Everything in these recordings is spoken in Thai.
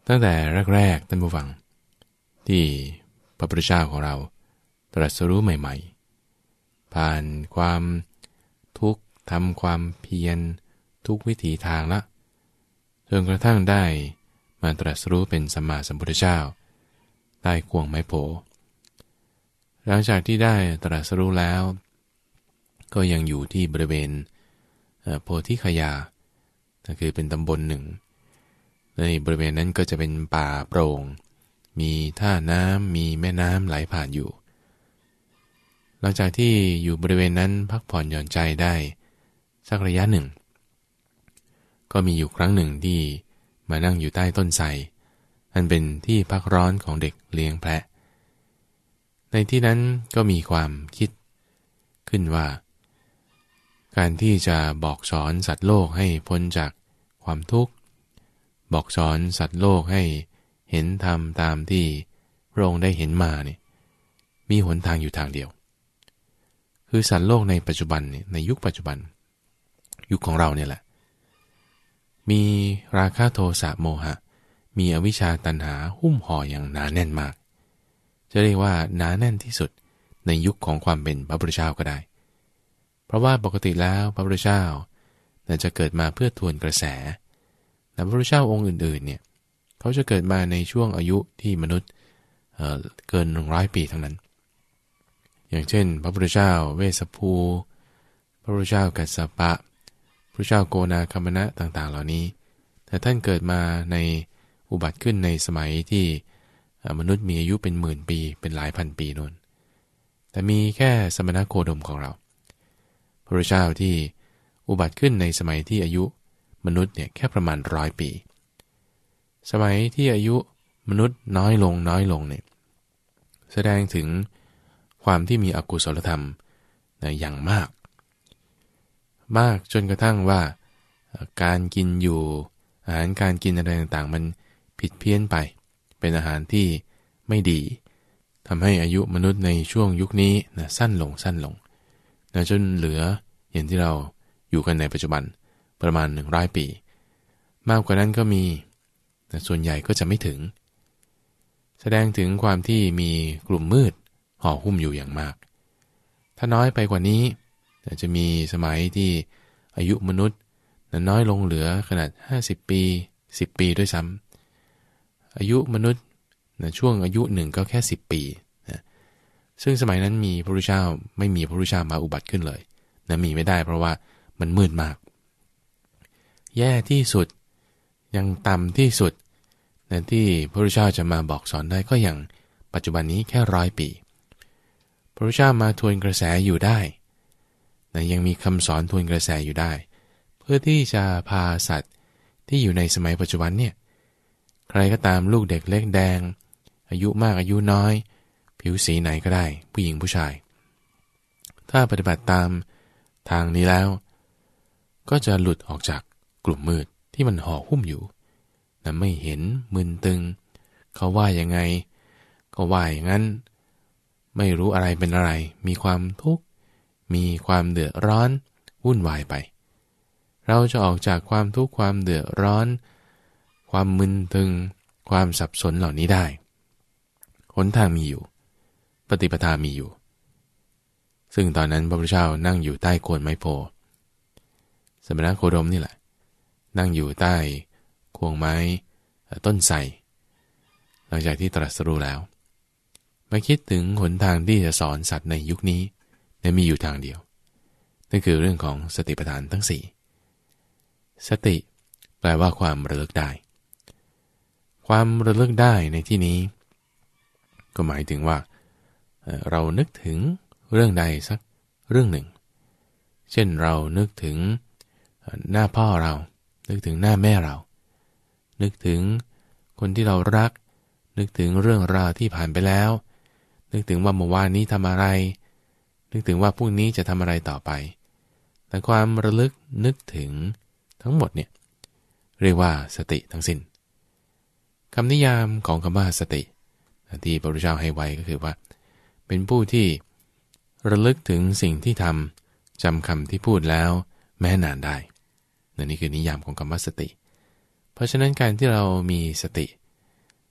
ตั้งแต่แรกๆท่านผู้ฟังที่พระพุทธเจ้าของเราตรัสรู้ใหม่ๆผ่านความทุกข์ทำความเพียรทุกวิถีทางละจนกระทั่งได้มาตรัสรู้เป็นสัมมาสัมพุทธเจ้าใต้ควงไม้โพหลังจากที่ได้ตรัสรู้แล้วก็ยังอยู่ที่บริเวณโพธิคยานั่นคือเป็นตำบลหนึ่งในบริเวณนั้นก็จะเป็นป่าโปร่งมีท่าน้ำมีแม่น้ำไหลผ่านอยู่หลังจากที่อยู่บริเวณนั้นพักผ่อนหย่อนใจได้สักระยะหนึ่งก็มีอยู่ครั้งหนึ่งที่มานั่งอยู่ใต้ต้นไทรอันเป็นที่พักร้อนของเด็กเลี้ยงแพะในที่นั้นก็มีความคิดขึ้นว่าการที่จะบอกสอนสัตว์โลกให้พ้นจากความทุกข์บอกสอนสัตว์โลกให้เห็นธรรมตามที่พระองค์ได้เห็นมาเนี่ยมีหนทางอยู่ทางเดียวคือสัตว์โลกในปัจจุบันเนี่ยในยุคปัจจุบันยุคของเราเนี่ยแหละมีราคะโทสะโมหะมีอวิชชาตัณหาหุ้มห่ออย่างหนาแน่นมากจะเรียกว่าหนาแน่นที่สุดในยุคของความเป็นพระพุทธเจ้าก็ได้เพราะว่าปกติแล้วพระพุทธเจ้าจะเกิดมาเพื่อทวนกระแสแต่พระพุทธเจ้าองค์อื่นๆเนี่ยเขาจะเกิดมาในช่วงอายุที่มนุษย์เกิน100 ปีทั้งนั้นอย่างเช่นพระพุทธเจ้าเวสสภูพระพุทธเจ้ากัสสปะพระเจ้าโกนาคัมมนะต่างๆเหล่านี้แต่ท่านเกิดมาในอุบัติขึ้นในสมัยที่มนุษย์มีอายุเป็นหมื่นปีเป็นหลายพันปีนู่นแต่มีแค่สมณโคดมของเราพระพุทธเจ้าที่อุบัติขึ้นในสมัยที่อายุมนุษย์เนี่ยแค่ประมาณ100 ปีสมัยที่อายุมนุษย์น้อยลงเนี่ยแสดงถึงความที่มีอกุศลธรรมอย่างมากจนกระทั่งว่าการกินอยู่อาหารการกินอะไรต่างๆมันผิดเพี้ยนไปเป็นอาหารที่ไม่ดีทำให้อายุมนุษย์ในช่วงยุคนี้สั้นลงจนเหลืออย่างที่เราอยู่กันในปัจจุบันประมาณ100 ปีมากกว่านั้นก็มีแต่ส่วนใหญ่ก็จะไม่ถึงแสดงถึงความที่มีกลุ่มมืดห่อหุ้มอยู่อย่างมากถ้าน้อยไปกว่านี้จะมีสมัยที่อายุมนุษย์น้อยลงเหลือขนาด50 ปี10 ปีด้วยซ้ำอายุมนุษย์ช่วงอายุหนึ่งก็แค่10 ปีซึ่งสมัยนั้นมีพระพุทธเจ้าไม่มีพระพุทธเจ้ามาอุบัติขึ้นเลยมีไม่ได้เพราะว่ามันมืดมากแย่ที่สุดยังต่ำที่สุดที่พระพุทธเจ้าจะมาบอกสอนได้ก็อย่างปัจจุบันนี้แค่100 ปีพระพุทธเจ้ามาทวนกระแสอยู่ได้ยังมีคำสอนทวนกระแสอยู่ได้เพื่อที่จะพาสัตว์ที่อยู่ในสมัยปัจจุบันเนี่ยใครก็ตามลูกเด็กเล็กแดงอายุมากอายุน้อยผิวสีไหนก็ได้ผู้หญิงผู้ชายถ้าปฏิบัติตามทางนี้แล้วก็จะหลุดออกจากกลุ่มมืดที่มันห่อหุ้มอยู่ไม่เห็นมึนตึงเขาว่ายังไงก็ว่าอย่างนั้นไม่รู้อะไรเป็นอะไรมีความทุกข์มีความเดือดร้อนวุ่นวายไปเราจะออกจากความทุกข์ความเดือดร้อนความมึนตึงความสับสนเหล่านี้ได้หนทางมีอยู่ปฏิปทามีอยู่ซึ่งตอนนั้นพระพุทธเจ้านั่งอยู่ใต้โคนไม้โพสมณโคดมนี่แหละนั่งอยู่ใต้ควงไม้ต้นไทรหลังจากที่ตรัสรู้แล้วมาคิดถึงหนทางที่จะสอนสัตว์ในยุคนี้มีอยู่ทางเดียวนั่นคือเรื่องของสติปัฏฐานทั้ง4สติแปลว่าความระลึกได้ความระลึกได้ในที่นี้ก็หมายถึงว่าเรานึกถึงเรื่องใดสักเรื่องหนึ่งเช่นเรานึกถึงหน้าพ่อเรานึกถึงหน้าแม่เรานึกถึงคนที่เรารักนึกถึงเรื่องราวที่ผ่านไปแล้วนึกถึงว่าเมื่อวานนี้ทำอะไรนึกถึงว่าพรุ่งนี้จะทำอะไรต่อไปแต่ความระลึกนึกถึงทั้งหมดเนี่ยเรียกว่าสติทั้งสิ้นคำนิยามของคำว่าสติที่พระพุทธเจ้าให้ไว้ก็คือว่าเป็นผู้ที่ระลึกถึงสิ่งที่ทำจำคำที่พูดแล้วแม้นานได้นี่คือนิยามของคำว่าสติเพราะฉะนั้นการที่เรามีสติ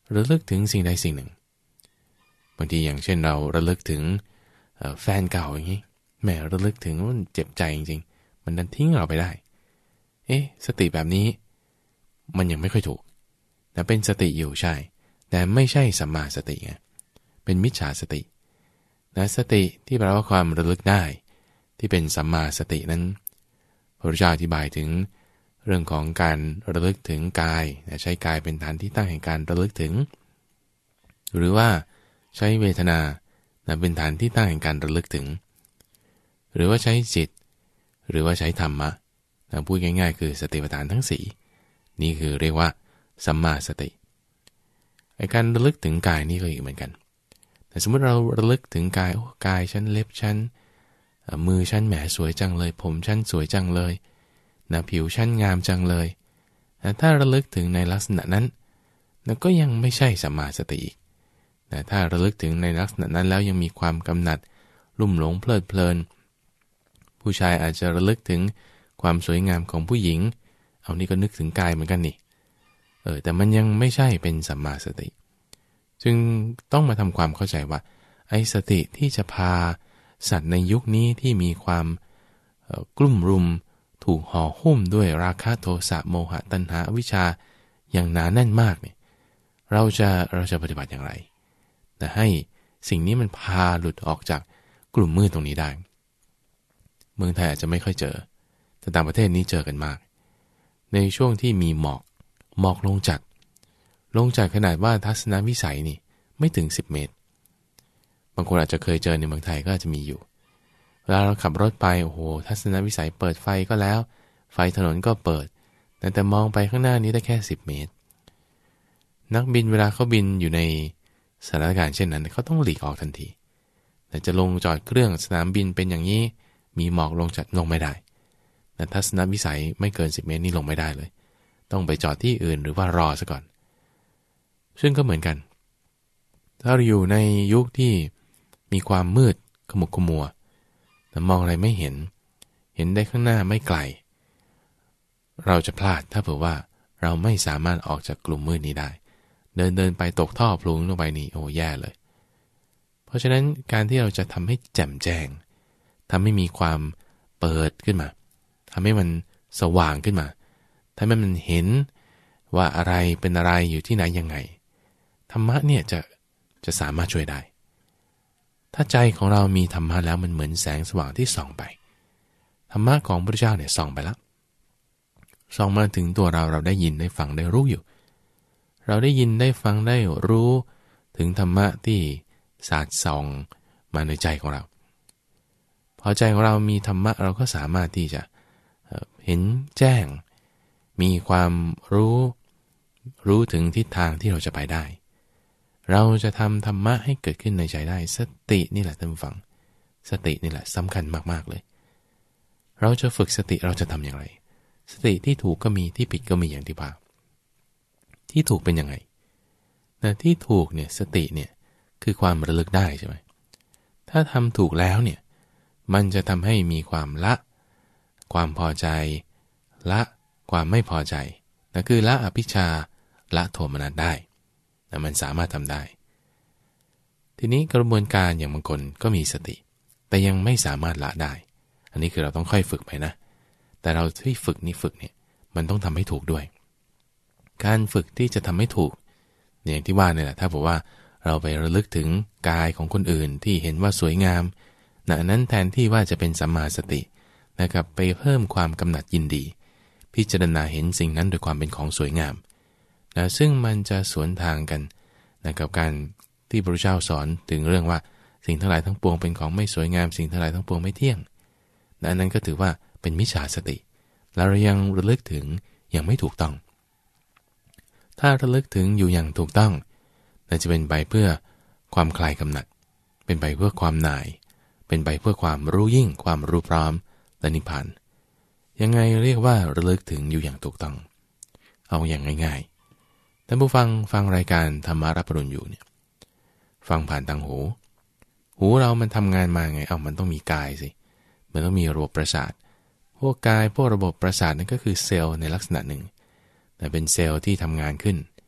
ระลึกถึงสิ่งใดสิ่งหนึ่งบางทีอย่างเช่นเราระลึกถึงแฟนเก่าอย่างนี้แม่ระลึกถึงมันเจ็บใจจริงๆมันดันทิ้งเราไปได้สติแบบนี้มันยังไม่ค่อยถูกแต่เป็นสติอยู่ใช่แต่ไม่ใช่สัมมาสติไงเป็นมิจฉาสตินะสติที่แปลว่าความระลึกได้ที่เป็นสัมมาสตินั้นพระพุทธเจ้าอธิบายถึงเรื่องของการระลึกถึงกายใช้กายเป็นฐานที่ตั้งแห่งการระลึกถึงหรือว่าใช้เวทนาเป็นฐานที่ตั้งแห่งการระลึกถึงหรือว่าใช้จิตหรือว่าใช้ธรรมะพูดง่ายๆคือสติปัฏฐานทั้งสี่นี่คือเรียกว่าสัมมาสติการระลึกถึงกายนี่ก็อีกเหมือนกันแต่สมมติเราระลึกถึงกายกายฉันเล็บฉันมือฉันแหมสวยจังเลยผมฉันสวยจังเลยผิวฉันงามจังเลยแต่ถ้าระลึกถึงในลักษณะนั้นก็ยังไม่ใช่สัมมาสติอีกแต่ถ้าระลึกถึงในลักษณะนั้นแล้วยังมีความกำหนัดลุ่มหลงเพลิดเพลินผู้ชายอาจจะระลึกถึงความสวยงามของผู้หญิงเอานี่ก็นึกถึงกายเหมือนกันนี่แต่มันยังไม่ใช่เป็นสัมมาสติจึงต้องมาทำความเข้าใจว่าไอ้สติที่จะพาสัตว์ในยุคนี้ที่มีความกลุ่มรุมถูกห่อหุ้มด้วยราคะโทสะโมหะตัณหาอวิชชาอย่างหนาแน่นมากเนี่ยเราจะปฏิบัติอย่างไรแต่ให้สิ่งนี้มันพาหลุดออกจากกลุ่มมืดตรงนี้ได้เมืองไทยอาจจะไม่ค่อยเจอแต่ต่างประเทศนี้เจอกันมากในช่วงที่มีหมอกลงจัดขนาดว่าทัศนวิสัยนี่ไม่ถึง10 เมตรบางคนอาจจะเคยเจอในเมืองไทยก็อาจจะมีอยู่เวลาเราขับรถไปโอ้โหทัศนวิสัยเปิดไฟก็แล้วไฟถนนก็เปิดแต่มองไปข้างหน้านี้ได้แค่10 เมตรนักบินเวลาเขาบินอยู่ในสถานการณ์เช่นนั้นเขาต้องหลีกออกทันทีแต่จะลงจอดเครื่องสนามบินเป็นอย่างนี้มีหมอกลงจัดลงไม่ได้แต่ทัศนวิสัยไม่เกิน10 เมตรนี่ลงไม่ได้เลยต้องไปจอดที่อื่นหรือว่ารอซะก่อนซึ่งก็เหมือนกันถ้าเราอยู่ในยุคที่มีความมืดขมุกขมัวแต่มองอะไรไม่เห็นได้ข้างหน้าไม่ไกลเราจะพลาดถ้าเผื่อว่าเราไม่สามารถออกจากกลุ่มมืดนี้ได้เดินไปตกท่อพลุงลงไปนี่โอ้แย่เลยเพราะฉะนั้นการที่เราจะทำให้แจ่มแจ้งทำให้มีความเปิดขึ้นมาทำให้มันสว่างขึ้นมาทำให้มันเห็นว่าอะไรเป็นอะไรอยู่ที่ไหนยังไงธรรมะเนี่ยจะสามารถช่วยได้ถ้าใจของเรามีธรรมะแล้วมันเหมือนแสงสว่างที่ส่องไปธรรมะของพระพุทธเจ้าเนี่ยส่องไปแล้วส่องมาถึงตัวเราได้ยินได้ฟังได้รู้อยู่เราได้ยินได้ฟังได้รู้ถึงธรรมะที่สาดส่องมาในใจของเราพอใจของเรามีธรรมะเราก็สามารถที่จะเห็นแจ้งมีความรู้ถึงทิศทางที่เราจะไปได้เราจะทำธรรมะให้เกิดขึ้นในใจได้สตินี่แหละท่านผู้ฟังสตินี่แหละสำคัญมากๆเลยเราจะฝึกสติเราจะทำอย่างไรสติที่ถูกก็มีที่ผิดก็มีอย่างที่ว่าที่ถูกเป็นยังไงแต่ที่ถูกเนี่ยสติเนี่ยคือความระลึกได้ใช่ไหมถ้าทำถูกแล้วเนี่ยมันจะทำให้มีความละความพอใจละความไม่พอใจนั่นคือละอภิชาละโทมนัสได้แต่มันสามารถทำได้ทีนี้กระบวนการอย่างบางคนก็มีสติแต่ยังไม่สามารถละได้อันนี้คือเราต้องค่อยฝึกไปนะแต่เราที่ฝึกเนี่ยมันต้องทำให้ถูกด้วยการฝึกที่จะทำให้ถูกอย่างที่ว่าเนี่ยแหละถ้าบอกว่าเราไประลึกถึงกายของคนอื่นที่เห็นว่าสวยงามนั้นแทนที่ว่าจะเป็นสัมมาสตินะครับไปเพิ่มความกำหนัดยินดีพิจารณาเห็นสิ่งนั้นโดยความเป็นของสวยงามนะซึ่งมันจะสวนทางกันนะกับการที่พระพุทธเจ้าสอนถึงเรื่องว่าสิ่งทั้งหลายทั้งปวงเป็นของไม่สวยงามสิ่งทั้งหลายทั้งปวงไม่เที่ยงนั้นก็ถือว่าเป็นมิจฉาสติแล้วเรายังระลึกถึงอย่างไม่ถูกต้องถ้าระลึกถึงอยู่อย่างถูกต้องนั่นจะเป็นไปเพื่อความคลายกำหนัดเป็นไปเพื่อความหน่ายเป็นไปเพื่อความรู้ยิ่งความรู้พร้อมและนิพพานยังไงเรียกว่าระลึกถึงอยู่อย่างถูกต้องเอาอย่างง่ายๆท่านผู้ฟังรายการธรรมารับอรุณอยู่เนี่ยฟังผ่านทางหูเรามันทำงานมาไงมันต้องมีกายสิมันต้องมีระบบประสาทพวกกายพวกระบบประสาทนั่นก็คือเซลล์ในลักษณะหนึ่งแต่เป็นเซลล์ที่ทำงานขึ้น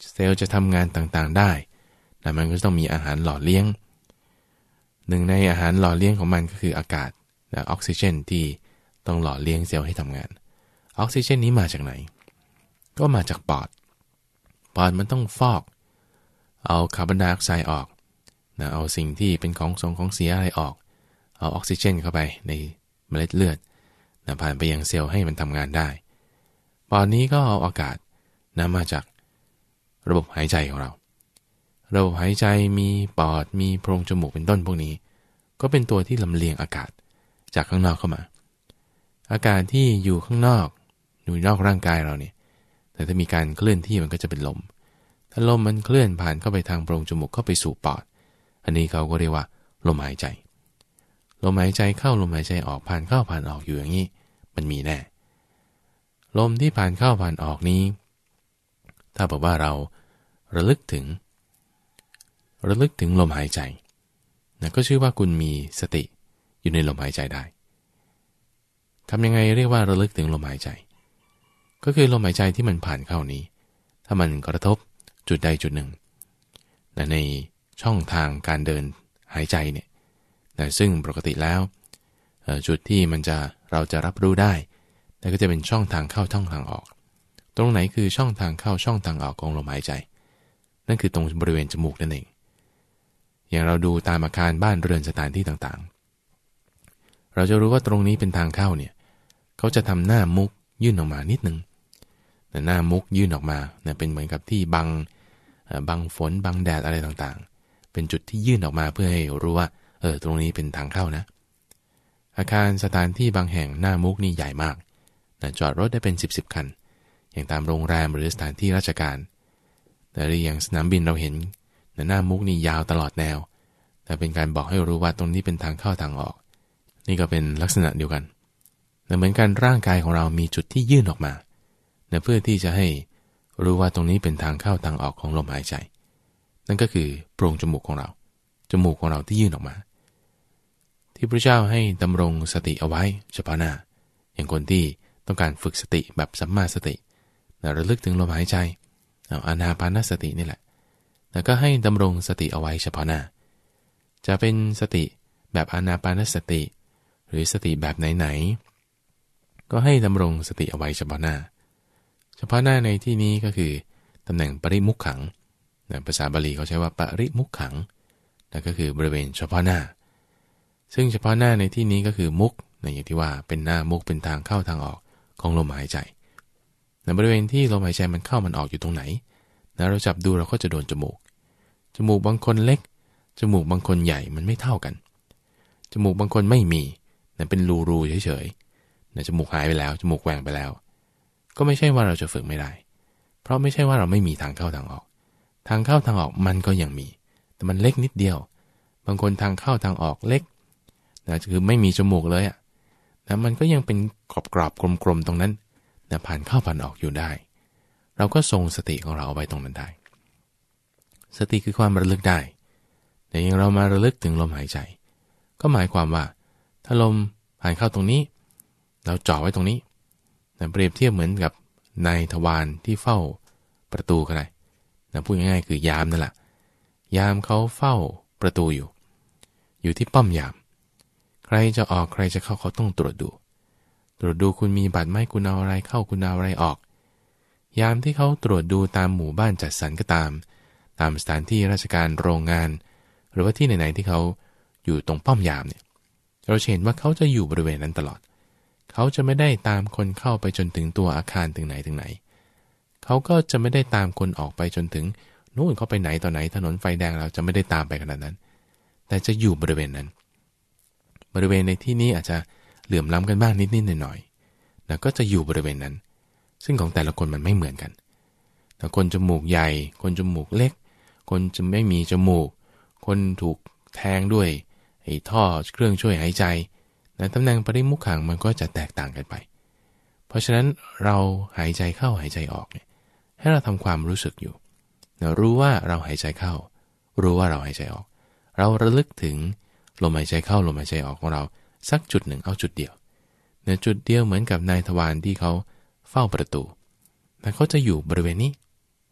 เซลล์จะทำงานต่างๆได้แต่มันก็ต้องมีอาหารหล่อเลี้ยงหนึ่งในอาหารหล่อเลี้ยงของมันก็คืออากาศออกซิเจนที่ต้องหล่อเลี้ยงเซลล์ให้ทำงานออกซิเจนนี้มาจากไหนก็มาจากปอดมันต้องฟอกเอาคาร์บอนไดออกไซด์ออกนะเอาสิ่งที่เป็นของเสียอะไรออกเอาออกซิเจนเข้าไปในเมล็ดเลือดนะผ่านไปยังเซลล์ให้มันทำงานได้ปอดนี้ก็เอาอากาศนะมาจากระบบหายใจของเราระบบหายใจมีปอดมีโพรงจมูกเป็นต้นพวกนี้ก็เป็นตัวที่ลำเลียงอากาศจากข้างนอกเข้ามาอากาศที่อยู่ข้างนอกอยู่นอกร่างกายเราเนี่ยแต่ถ้ามีการเคลื่อนที่มันก็จะเป็นลมถ้าลมมันเคลื่อนผ่านเข้าไปทางโพรงจมูกเข้าไปสู่ปอดอันนี้เขาก็เรียกว่าลมหายใจลมหายใจเข้าลมหายใจออกผ่านเข้าผ่านออกอยู่อย่างนี้มันมีแน่ลมที่ผ่านเข้าผ่านออกนี้ถ้าบอกว่าเราระลึกถึงลมหายใจนะก็ชื่อว่าคุณมีสติอยู่ในลมหายใจได้ทำยังไงเรียกว่าระลึกถึงลมหายใจก็คือลมหายใจที่มันผ่านเข้านี้ถ้ามันกระทบจุดใดจุดหนึ่งในช่องทางการเดินหายใจเนี่ยซึ่งปกติแล้วจุดที่เราจะรับรู้ได้นั่นก็จะเป็นช่องทางเข้าช่องทางออกตรงไหนคือช่องทางเข้าช่องทางออกของลมหายใจนั่นคือตรงบริเวณจมูกนั่นเองอย่างเราดูตามอาคารบ้านเรือนสถานที่ต่างๆเราจะรู้ว่าตรงนี้เป็นทางเข้าเนี่ยเขาจะทำหน้ามุกยื่นออกมานิดนึงแต่หน้ามุกยื่นออกมาเป็นเหมือนกับที่บังฝนบังแดดอะไรต่างๆเป็นจุดที่ยื่นออกมาเพื่อให้รู้ว่าตรงนี้เป็นทางเข้านะอาคารสถานที่บางแห่งหน้ามุกนี่ใหญ่มากจอดรถได้เป็น10คันอย่างตามโรงแรมหรือสถานที่ราชการแต่อย่างสนามบินเราเห็นหน้ามุกนี่ยาวตลอดแนวแต่เป็นการบอกให้รู้ว่าตรงนี้เป็นทางเข้าทางออกนี่ก็เป็นลักษณะเดียวกันเหมือนกันร่างกายของเรามีจุดที่ยื่นออกมาเพื่อที่จะให้รู้ว่าตรงนี้เป็นทางเข้าทางออกของลมหายใจนั่นก็คือโพรงจมูกของเราที่ยื่นออกมาที่พระเจ้าให้ดำรงสติเอาไว้เฉพาะหน้าอย่างคนที่ต้องการฝึกสติแบบสัมมาสติระลึกถึงลมหายใจอานาปานสตินี่แหละแล้วก็ให้ดำรงสติเอาไว้เฉพาะหน้าจะเป็นสติแบบอานาปานสติหรือสติแบบไหนๆก็ให้ดำรงสติเอาไว้เฉพาะหน้าในที่นี้ก็คือตำแหน่งปริมุขขังภาษาบาลีเขาใช้ว่าปริมุขขังนั่นก็คือบริเวณเฉพาะหน้าซึ่งเฉพาะหน้าในที่นี้ก็คือมุขอย่างที่ว่าเป็นหน้ามุขเป็นทางเข้าทางออกของลมหายใจในบริเวณที่ลมหายใจมันเข้ามันออกอยู่ตรงไหนเราจับดูเราก็จะโดนจมูกบางคนเล็กจมูกบางคนใหญ่มันไม่เท่ากันจมูกบางคนไม่มีเป็นรูเฉยๆจมูกหายไปแล้วจมูกแหว่งไปแล้วก็ไม่ใช่ว่าเราจะฝึกไม่ได้เพราะไม่ใช่ว่าเราไม่มีทางเข้าทางออกทางเข้าทางออกมันก็ยังมีแต่มันเล็กนิดเดียวบางคนทางเข้าทางออกเล็กคือไม่มีจมูกเลยมันก็ยังเป็นกรอบๆกลมๆตรงนั้นผ่านเข้าผ่านออกอยู่ได้เราก็ทรงสติของเราเอาไว้ตรงนั้นได้สติคือความระลึกได้แต่ยังเรามาระลึกถึงลมหายใจก็หมายความว่าถ้าลมผ่านเข้าตรงนี้เราจ่อไว้ตรงนี้เปรียบเทียบเหมือนกับนายทวารที่เฝ้าประตูก็ได้พูดง่ายๆคือยามนั่นแหละยามเขาเฝ้าประตูอยู่ที่ป้อมยามใครจะออกใครจะเข้าเขาต้องตรวจดูคุณมีบัตรไหมคุณเอาอะไรเข้าคุณเอาอะไรออกยามที่เขาตรวจดูตามหมู่บ้านจัดสรรก็ตามสถานที่ราชการโรงงานหรือว่าที่ไหนๆที่เขาอยู่ตรงป้อมยามเนี่ยเราเห็นว่าเขาจะอยู่บริเวณนั้นตลอดเขาจะไม่ได้ตามคนเข้าไปจนถึงตัวอาคารถึงไหนเขาก็จะไม่ได้ตามคนออกไปจนถึงนู่นเขาไปไหนต่อไหนถนนไฟแดงเราจะไม่ได้ตามไปขนาดนั้นแต่จะอยู่บริเวณนั้นบริเวณในที่นี้อาจจะเหลื่อมล้ำกันบ้างนิดๆหน่อยๆแล้วก็จะอยู่บริเวณนั้นซึ่งของแต่ละคนมันไม่เหมือนกันแต่คนจมูกใหญ่คนจมูกเล็กคนจะไม่มีจมูกคนถูกแทงด้วยไอ้ท่อเครื่องช่วยหายใจตำแหน่งปริมุขขังมันก็จะแตกต่างกันไปเพราะฉะนั้นเราหายใจเข้าหายใจออกเนี่ยให้เราทำความรู้สึกอยู่รู้ว่าเราหายใจเข้ารู้ว่าเราหายใจออกเราระลึกถึงลมหายใจเข้าลมหายใจออกของเราสักจุดหนึ่งเอาจุดเดียวจุดเดียวเหมือนกับนายทวารที่เขาเฝ้าประตูแต่เขาจะอยู่บริเวณนี้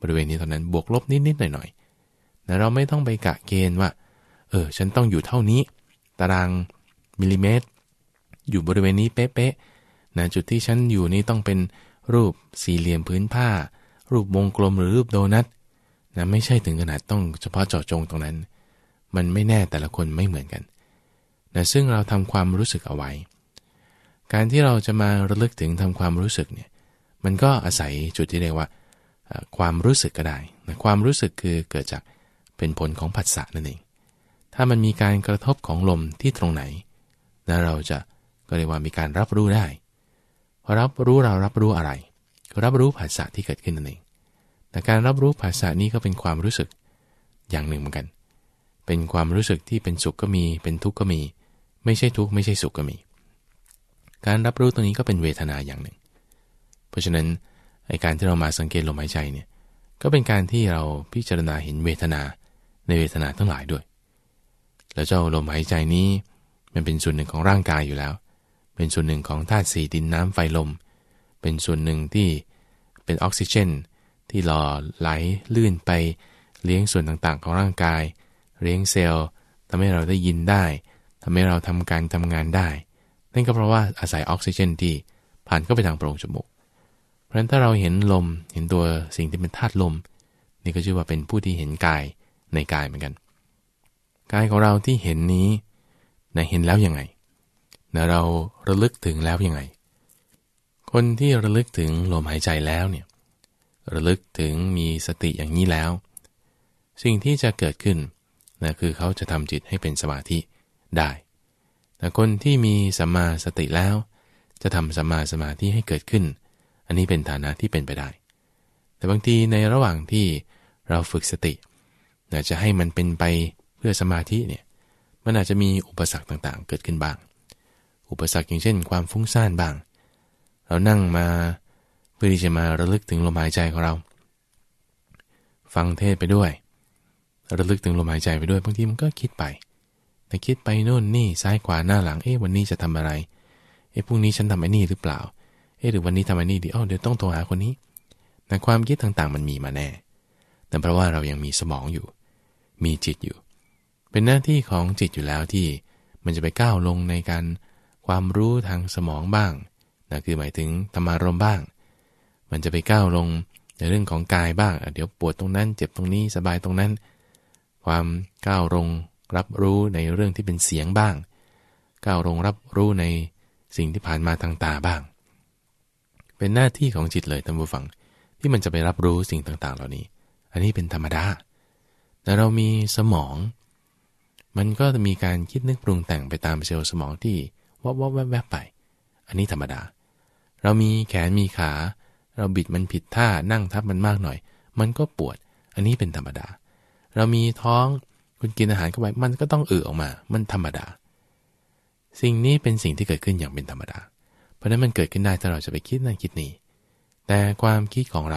บริเวณนี้เท่านั้นบวกลบนิดๆหน่อยๆนะเราไม่ต้องไปกะเกณฑ์ว่าฉันต้องอยู่เท่านี้ตารางมิลลิเมตรอยู่บริเวณนี้เป๊ะๆนะจุดที่ฉันอยู่นี้ต้องเป็นรูปสี่เหลี่ยมพื้นผ้ารูปวงกลมหรือรูปโดนัทนะไม่ใช่ถึงขนาดต้องเฉพาะเจาะจงตรงนั้นมันไม่แน่แต่ละคนไม่เหมือนกันนะซึ่งเราทำความรู้สึกเอาไว้การที่เราจะมาระลึกถึงทำความรู้สึกเนี่ยมันก็อาศัยจุดที่เรียกว่าความรู้สึกก็ได้นะความรู้สึกคือเกิดจากเป็นผลของผัสสะนั่นเองถ้ามันมีการกระทบของลมที่ตรงไหนนะเราจะก็เรียกว่ามีการรับรู้ได้พอรับรู้เรารับรู้อะไรก็รับรู้ผัสสะที่เกิดขึ้นนั่นเองแต่การรับรู้ผัสสะนี้ก็เป็นความรู้สึกอย่างหนึ่งเหมือนกันเป็นความรู้สึกที่เป็นสุขก็มีเป็นทุกข์ก็มีไม่ใช่ทุกข์ไม่ใช่สุขก็มีการรับรู้ตรงนี้ก็เป็นเวทนาอย่างหนึ่งเพราะฉะนั้นไอ้การที่เรามาสังเกตลมหายใจเนี่ยก็เป็นการที่เราพิจารณาเห็นเวทนาในเวทนาทั้งหลายด้วยแล้วเจ้าลมหายใจนี้มันเป็นส่วนหนึ่งของร่างกายอยู่แล้วเป็นส่วนหนึ่งของธาตุสี่ดินน้ำไฟลมเป็นส่วนหนึ่งที่เป็นออกซิเจนที่หล่อไหลลื่นไปเลี้ยงส่วนต่างๆของร่างกายเลี้ยงเซลล์ทำให้เราได้ยินได้ทำให้เราทำการทำงานได้นั่นก็เพราะว่าอาศัยออกซิเจนที่ผ่านเข้าไปทางโพรงจมูกเพราะฉะนั้นถ้าเราเห็นลมเห็นตัวสิ่งที่เป็นธาตุลมนี่ก็ชื่อว่าเป็นผู้ที่เห็นกายในกายเหมือนกันกายของเราที่เห็นนี้นะเห็นแล้วยังไงนะเราระลึกถึงแล้วยังไงคนที่ระลึกถึงลมหายใจแล้วเนี่ยระลึกถึงมีสติอย่างนี้แล้วสิ่งที่จะเกิดขึ้นนะคือเขาจะทำจิตให้เป็นสมาธิได้แต่คนที่มีสัมมาสติแล้วจะทำสัมมาสมาธิให้เกิดขึ้นอันนี้เป็นฐานะที่เป็นไปได้แต่บางทีในระหว่างที่เราฝึกสติจะให้มันเป็นไปเพื่อสมาธิเนี่ยมันอาจจะมีอุปสรรคต่างๆเกิดขึ้นบ้างอุปสรรคอย่างเช่นความฟุ้งซ่านบ้างเรานั่งมาเพื่อที่จะมาระลึกถึงลมหายใจของเราฟังเทศไปด้วยระลึกถึงลมหายใจไปด้วยบางทีมันก็คิดไปแต่คิดไปโน่นนี่ซ้ายขวาหน้าหลังวันนี้จะทำอะไรพรุ่งนี้ฉันทำไอ้นี่หรือเปล่าหรือวันนี้ทำไอ้นี่ดีเดี๋ยวต้องโทรหาคนนี้แต่ความคิดต่างๆมันมีมาแน่แต่เพราะว่าเรายังมีสมองอยู่มีจิตอยู่เป็นหน้าที่ของจิตอยู่แล้วที่มันจะไปก้าวลงในการความรู้ทางสมองบ้างนะคือหมายถึงธรรมารมณ์บ้างมันจะไปก้าวลงในเรื่องของกายบ้างเดี๋ยวปวดตรงนั้นเจ็บตรงนี้สบายตรงนั้นความก้าวลงรับรู้ในเรื่องที่เป็นเสียงบ้างก้าวลงรับรู้ในสิ่งที่ผ่านมาทางตาบ้างเป็นหน้าที่ของจิตเลยท่านผู้ฟังที่มันจะไปรับรู้สิ่งต่างๆเหล่านี้อันนี้เป็นธรรมดาแต่เรามีสมองมันก็จะมีการคิดนึกปรุงแต่งไปตามเซลล์สมองที่วับแวบไปอันนี้ธรรมดาเรามีแขนมีขาเราบิดมันผิดท่านั่งทับมันมากหน่อยมันก็ปวดอันนี้เป็นธรรมดาเรามีท้องคุณกินอาหารเข้าไปมันก็ต้องออกมามันธรรมดาสิ่งนี้เป็นสิ่งที่เกิดขึ้นอย่างเป็นธรรมดาเพราะนั้นมันเกิดขึ้นได้ถ้าเราจะไปคิดนั่นคิดนี่แต่ความคิดของเรา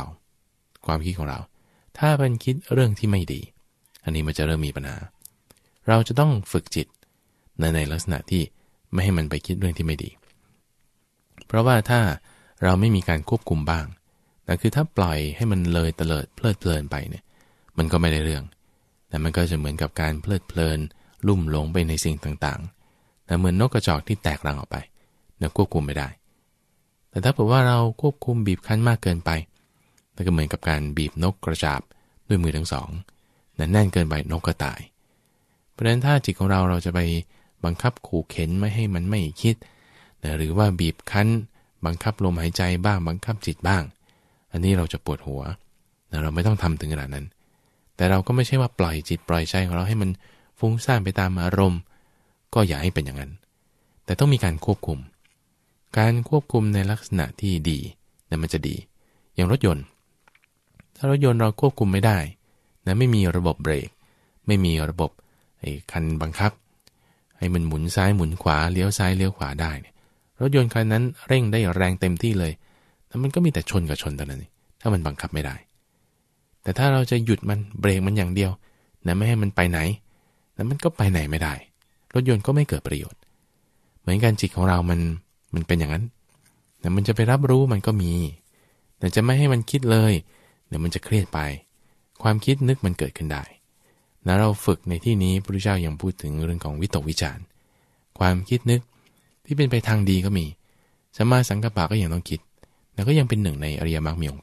ถ้าเป็นคิดเรื่องที่ไม่ดีอันนี้มันจะเริ่มมีปัญหาเราจะต้องฝึกจิตในลักษณะที่ไม่ให้มันไปคิดเรื่องที่ไม่ดีเพราะว่าถ้าเราไม่มีการควบคุมบ้างแต่คือถ้าปล่อยให้มันเลยเตลิดเพลิดเพลินไปเนี่ยมันก็ไม่ได้เรื่องแต่มันก็จะเหมือนกับการเพลิดเพลินลุ่มหลงไปในสิ่งต่างๆแต่เหมือนนกกระจอกที่แตกรังออกไปเราควบคุมไม่ได้แต่ถ้าเผื่อว่าเราควบคุมบีบคั้นมากเกินไปนั่นก็เหมือนกับการบีบนกกระจาบด้วยมือทั้งสองแน่นเกินไปนกก็ตายเพราะฉะนั้นถ้าจิตของเราจะไปบังคับขู่เข็นไม่ให้มันไม่คิดหรือว่าบีบคั้นบังคับลมหายใจบ้างบังคับจิตบ้างอันนี้เราจะปวดหัวเราไม่ต้องทำถึงขนาดนั้นแต่เราก็ไม่ใช่ว่าปล่อยจิตปล่อยใจของเราให้มันฟุ้งซ่านไปตามอารมณ์ก็อย่าให้เป็นอย่างนั้นแต่ต้องมีการควบคุมในลักษณะที่ดีนั่นมันจะดีอย่างรถยนต์ถ้ารถยนต์เราควบคุมไม่ได้ไม่มีระบบเบรกไม่มีระบบคันบังคับให้มันหมุนซ้ายหมุนขวาเลี้ยวซ้ายเลี้ยวขวาได้เนี่ยรถยนต์คันนั้นเร่งได้แรงเต็มที่เลยแต่มันก็มีแต่ชนกับชนเท่านั้นถ้ามันบังคับไม่ได้แต่ถ้าเราจะหยุดมันเบรกมันอย่างเดียวไม่ให้มันไปไหนแล้วมันก็ไปไหนไม่ได้รถยนต์ก็ไม่เกิดประโยชน์เหมือนกันจิตของเรามันเป็นอย่างนั้นแต่มันจะไปรับรู้มันก็มีแต่จะไม่ให้มันคิดเลยเดี๋ยวมันจะเครียดไปความคิดนึกมันเกิดขึ้นได้นะเราฝึกในที่นี้พระพุทธเจ้ายังพูดถึงเรื่องของวิตกวิจารณ์ความคิดนึกที่เป็นไปทางดีก็มีสัมมาสังกัปปะก็ยังต้องคิดแล้วก็ยังเป็นหนึ่งในอริยมรรคมีองค์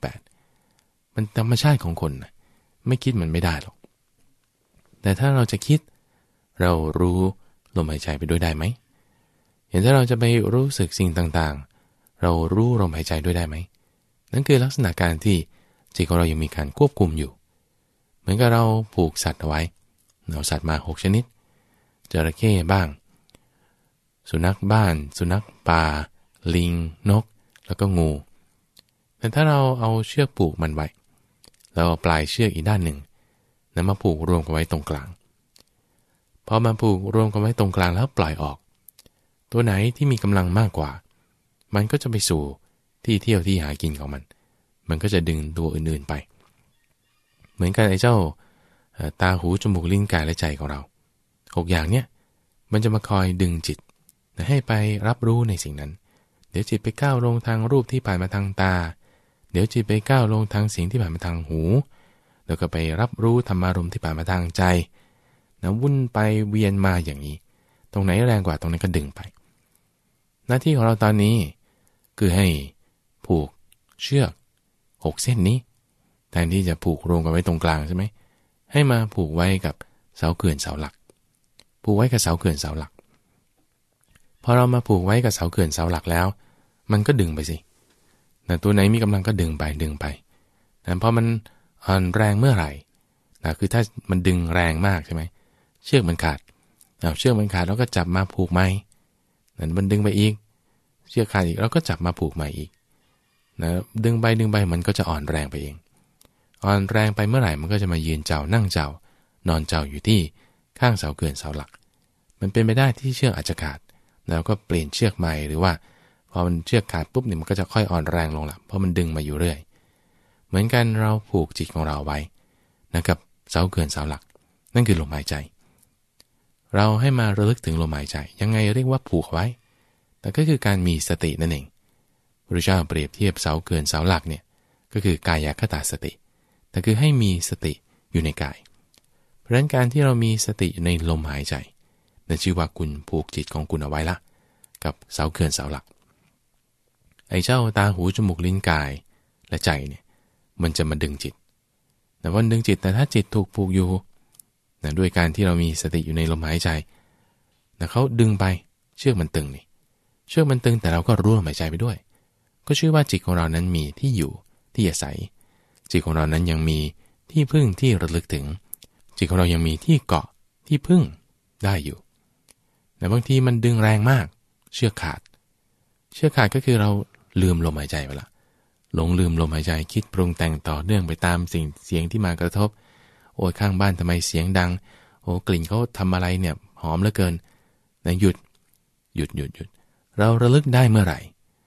8มันธรรมชาติของคนนะไม่คิดมันไม่ได้หรอกแต่ถ้าเราจะคิดเรารู้ลมหายใจไปด้วยได้ไหมเห็นถ้าเราจะไปรู้สึกสิ่งต่างๆเรารู้ลมหายใจด้วยได้ไหมนั่นคือลักษณะการที่จิตของเรายังมีการควบคุมอยู่เหมือนกับเราผูกสัตว์เอาไว้เอาสัตว์มา6ชนิดจระเข้บ้างสุนัขบ้านสุนัขป่าลิงนกแล้วก็งูแต่ถ้าเราเอาเชือกผูกมันไว้แล้วเอาปลายเชือกอีกด้านหนึ่งนำมาผูกรวมกันไว้ตรงกลางพอมาผูกรวมกันไว้ตรงกลางแล้วปล่อยออกตัวไหนที่มีกำลังมากกว่ามันก็จะไปสู่ที่เที่ยวที่หากินของมันก็จะดึงตัวอื่นๆไปเหมือนกันไอ้เจ้าตาหูจมูกลิ้นกายและใจของเรา6อย่างเนี้ยมันจะมาคอยดึงจิตให้ไปรับรู้ในสิ่งนั้นเดี๋ยวจิตไปก้าวลงทางรูปที่ผ่านมาทางตาเดี๋ยวจิตไปก้าวลงทางเสียงที่ผ่านมาทางหูแล้วก็ไปรับรู้ธรรมารมณ์ที่ผ่านมาทางใจนะวุ่นไปเวียนมาอย่างนี้ตรงไหนแรงกว่าตรงนั้นก็ดึงไปหน้าที่ของเราตอนนี้คือให้ผูกเชือก6เส้นนี้แทนที่จะผูกรวมกันไว้ตรงกลางใช่ไหมให้มาผูกไว้กับเสาเขื่อนเสาหลักผูกไว้กับเสาเขื่อนเสาหลักพอเรามาผูกไว้กับเสาเขื่อนเสาหลักแล้วมันก็ดึงไปสินะตัวไหนมีกำลังก็ดึงไปนะเพราะมันอ่อนแรงเมื่อไหร่นะคือถ้ามันดึงแรงมากใช่ไหมเชือกมันขาดเชือกมันขาดแล้วก็จับมาผูกใหม่นั่นมันดึงไปอีกเชือกขาดอีกแล้วก็จับมาผูกใหม่อีกนะดึงไปมันก็จะอ่อนแรงไปเองอ่อนแรงไปเมื่อไหร่มันก็จะมายืนเจ้านั่งเจ้านอนเจ้าอยู่ที่ข้างเสาเขื่อนเสาหลักมันเป็นไปได้ที่เชือกอาจจะขาดแล้วก็เปลี่ยนเชือกใหม่หรือว่าพอมันเชือกขาดปุ๊บเนี่ยมันก็จะค่อยอ่อนแรงลงละเพราะมันดึงมาอยู่เรื่อยเหมือนกันเราผูกจิตของเราไว้นะครับเสาเขื่อนเสาหลักนั่นคือลมหายใจเราให้มาระลึกถึงลมหายใจยังไงเรียกว่าผูกไว้แต่ก็คือการมีสตินั่นเองพระพุทธเจ้าเปรียบเทียบเสาเขื่อนเสาหลักเนี่ยก็คือกายคตาสติแต่คือให้มีสติอยู่ในกายเพราะฉะนั้นการที่เรามีสติในลมหายใจนั่นชื่อว่าคุณผูกจิตของคุณเอาไว้ละกับเสาเขื่อนเสาหลักไอ้เจ้าตาหูจมูกลิ้นกายและใจเนี่ยมันจะมาดึงจิตแต่ว่าดึงจิตแต่ถ้าจิตถูกผูกอยู่นะด้วยการที่เรามีสติอยู่ในลมหายใจนะเขาดึงไปเชือกมันตึงนี่เชือกมันตึงแต่เราก็รู้ลมหายใจไปด้วยก็ชื่อว่าจิตของเรานั้นมีที่อยู่ที่อาศัยจิตของเรานั้นยังมีที่พึ่งที่ระลึกถึงจิตของเรายังมีที่เกาะที่พึ่งได้อยู่แต่บางทีมันดึงแรงมากเชือกขาดก็คือเราลืมลมหายใจไปละหลงลืมลมหายใจคิดปรุงแต่งต่อเนื่องไปตามเสียงที่มากระทบโอ้ยข้างบ้านทำไมเสียงดังโอ้กลิ่นเขาทำอะไรเนี่ยหอมเหลือเกินนะหยุดเราระลึกได้เมื่อไหร่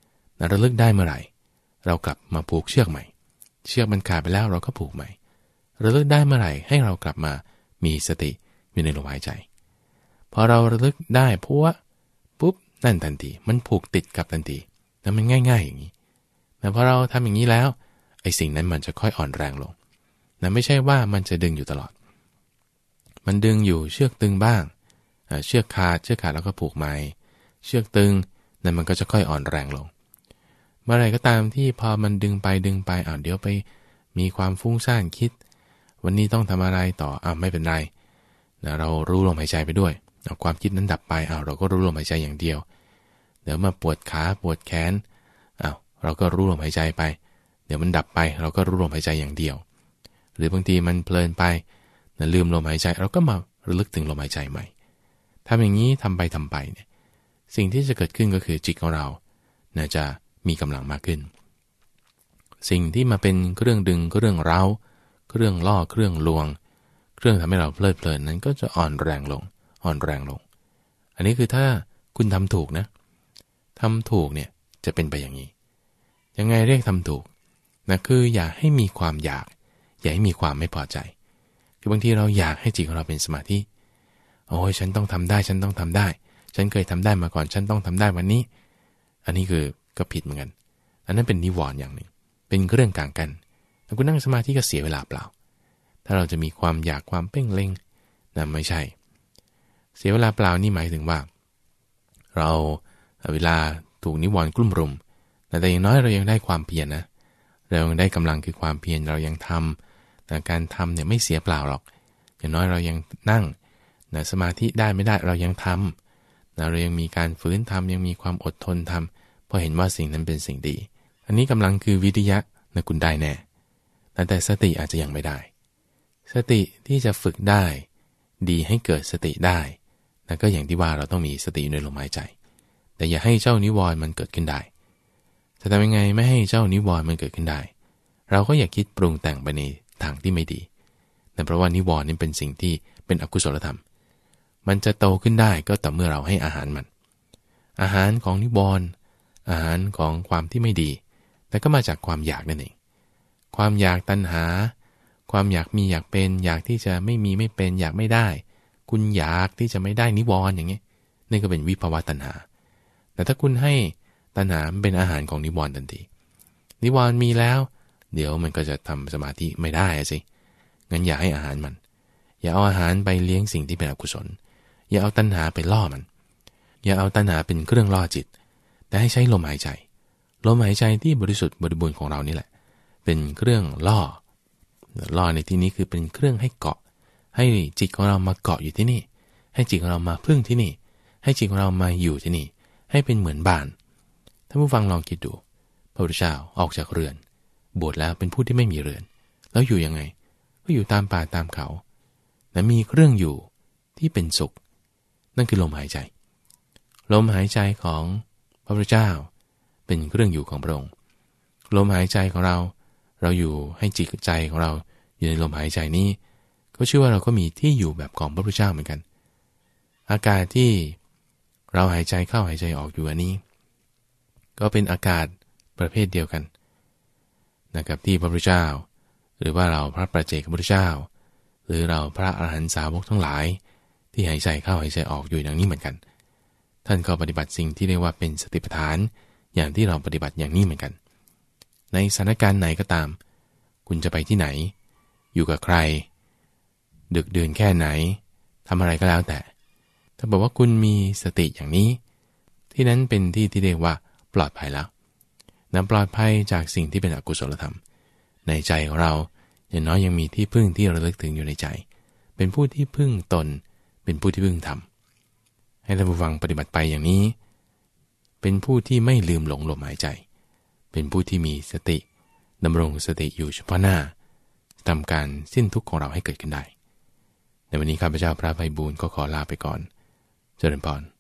เรากลับมาผูกเชือกใหม่เชือกมันขาดไปแล้วเราก็ผูกใหม่ระลึกได้เมื่อไหร่ให้เรากลับมามีสติอยู่ในลมหายใจพอเราระลึกได้ปุ๊บนั่นทันทีมันผูกติดกับทันทีแล้วมันง่ายๆอย่างนี้แต่พอเราทำอย่างนี้แล้วไอ้สิ่งนั้นมันจะค่อยอ่อนแรงลงนะไม่ใช่ว่ามันจะดึงอยู่ตลอดมันดึงอยู่เชือกตึงบ้างเชือกขาดแล้วก็ผูกใหม่เชือกตึงนั่นมันก็จะค่อยอ่อนแรงลงเมื่อไรก็ตามที่พอมันดึงไปเดี๋ยวไปมีความฟุ้งซ่านคิดวันนี้ต้องทำอะไรต่อไม่เป็นไรนะเรารู้ลมหายใจไปด้วยความคิดนั้นดับไปเราก็รู้ลมหายใจอย่างเดียวเดี๋ยวมาปวดขาปวดแขนเราก็รู้ลมหายใจไปเดี๋ยวมันดับไปเราก็รู้ลมหายใจอย่างเดียวหรือบางทีมันเพลินไปลืมลมหายใจเราก็มาระลึกถึงลมหายใจใหม่ทำอย่างนี้ทำไปเนี่ยสิ่งที่จะเกิดขึ้นก็คือจิตของเราจะมีกำลังมากขึ้นสิ่งที่มาเป็นเครื่องดึงเครื่องเร้าเครื่องล่อเครื่องลวงเครื่องทำให้เราเพลิดเพลินนั้นก็จะอ่อนแรงลงอันนี้คือถ้าคุณทำถูกนะทำถูกเนี่ยจะเป็นไปอย่างนี้ยังไงเรียกทำถูกนะคืออย่าให้มีความอยากอย่าให้มีความไม่พอใจคือบางทีเราอยากให้จิตของเราเป็นสมาธิโอ้ยฉันต้องทำได้ฉันเคยทำได้มาก่อนฉันต้องทำได้วันนี้อันนี้คือก็ผิดเหมือนกันอันนั้นเป็นนิวรณ์อย่างหนึ่งเป็นเรื่องกลางกันแล้วคุณนั่งสมาธิก็เสียเวลาเปล่าถ้าเราจะมีความอยากความเพ่งเล็งนั่นไม่ใช่เสียเวลาเปล่านี่หมายถึงว่าเราเวลาถูกนิวรณ์กลุ่มรุมแต่อย่างน้อยเรายังได้ความเพียรนะเรายังได้กำลังคือความเพียรเรายังทำแต่การทำเนี่ยไม่เสียเปล่าหรอกอย่างน้อยเรายังนั่งนะสมาธิได้ไม่ได้เรายังทำนะเรายังมีการฝืนทำยังมีความอดทนทำเพราะเห็นว่าสิ่งนั้นเป็นสิ่งดีอันนี้กำลังคือวิริยะนะคุณได้แน่แต่สติอาจจะยังไม่ได้สติที่จะฝึกได้ดีให้เกิดสติได้นะก็อย่างที่ว่าเราต้องมีสติในลมหายใจแต่อย่าให้เจ้านิวรณ์มันเกิดขึ้นได้จะทำยังไงไม่ให้เจ้านิวรณ์มันเกิดขึ้นได้เราก็อย่าคิดปรุงแต่งไปในทางที่ไม่ดีแต่เพราะว่านิวรณ์นี่เป็นสิ่งที่เป็นอกุศลธรรมมันจะโตขึ้นได้ก็ต่อเมื่อเราให้อาหารมันอาหารของนิวรณ์อาหารของความที่ไม่ดีแต่ก็มาจากความอยากนั่นเองความอยากตัณหาความอยากมีอยากเป็นอยากที่จะไม่มีไม่เป็นอยากไม่ได้คุณอยากที่จะไม่ได้นิวรณ์อย่างนี้นี่ก็เป็นวิภวตัณหาแต่ถ้าคุณให้ตัณหาเป็นอาหารของนิวรณ์ทันทีนิวรณ์มีแล้วเดี๋ยวมันก็จะทำสมาธิไม่ได้สิงั้นอย่าให้อาหารมันอย่าเอาอาหารไปเลี้ยงสิ่งที่เป็นอกุศลอย่าเอาตัณหาไปล่อมันอย่าเอาตัณหาเป็นเครื่องล่อจิตแต่ให้ใช้ลมหายใจลมหายใจที่บริสุทธิ์บริบูรณ์ของเรานี่แหละเป็นเครื่องล่อในที่นี้คือเป็นเครื่องให้เกาะให้จิตของเรามาเกาะอยู่ที่นี่ให้จิตของเรามาพึ่งที่นี่ให้จิตของเรามาอยู่ที่นี่ให้เป็นเหมือนบ้านท่านผู้ฟังลองคิดดูพระพุทธเจ้าออกจากเรือนบวชแล้วเป็นผู้ที่ไม่มีเรือนแล้วอยู่ยังไงก็อยู่ตามป่าตามเขาและมีเครื่องอยู่ที่เป็นสุขนั่นคือลมหายใจลมหายใจของพระพุทธเจ้าเป็นเครื่องอยู่ของพระองค์ลมหายใจของเราอยู่ให้จิตใจของเราอยู่ในลมหายใจนี้ก็ชื่อว่าเราก็มีที่อยู่แบบของพระพุทธเจ้าเหมือนกันอากาศที่เราหายใจเข้าหายใจออกอยู่อันนี้ก็เป็นอากาศประเภทเดียวกันนะครับที่พระพุทธเจ้าหรือว่าเราพระปัจเจกพุทธเจ้าหรือเราพระอรหันตสาวกทั้งหลายที่หายใจเข้าหายใจออกอยู่อย่างนี้เหมือนกันท่านก็ปฏิบัติสิ่งที่เรียกว่าเป็นสติปัฏฐานอย่างที่เราปฏิบัติอย่างนี้เหมือนกันในสถานการณ์ไหนก็ตามคุณจะไปที่ไหนอยู่กับใครดึกดื่นแค่ไหนทำอะไรก็แล้วแต่ถ้าบอกว่าคุณมีสติอย่างนี้ที่นั้นเป็นที่ที่เรียกว่าปลอดภัยแล้วนำปลอดภัยจากสิ่งที่เป็นอกุศลธรรมในใจของเราอย่างน้อยยังมีที่พึ่งที่ระลึกถึงอยู่ในใจเป็นผู้ที่พึ่งตนเป็นผู้ที่พึ่งธรรมให้ท่านผู้ฟังปฏิบัติไปอย่างนี้เป็นผู้ที่ไม่ลืมหลงลมหายใจเป็นผู้ที่มีสติดำรงสติอยู่เฉพาะหน้าทำการสิ้นทุกข์ของเราให้เกิดขึ้นได้ในวันนี้ข้าพเจ้าพระไพบูลย์ก็ขอลาไปก่อนเจริญพร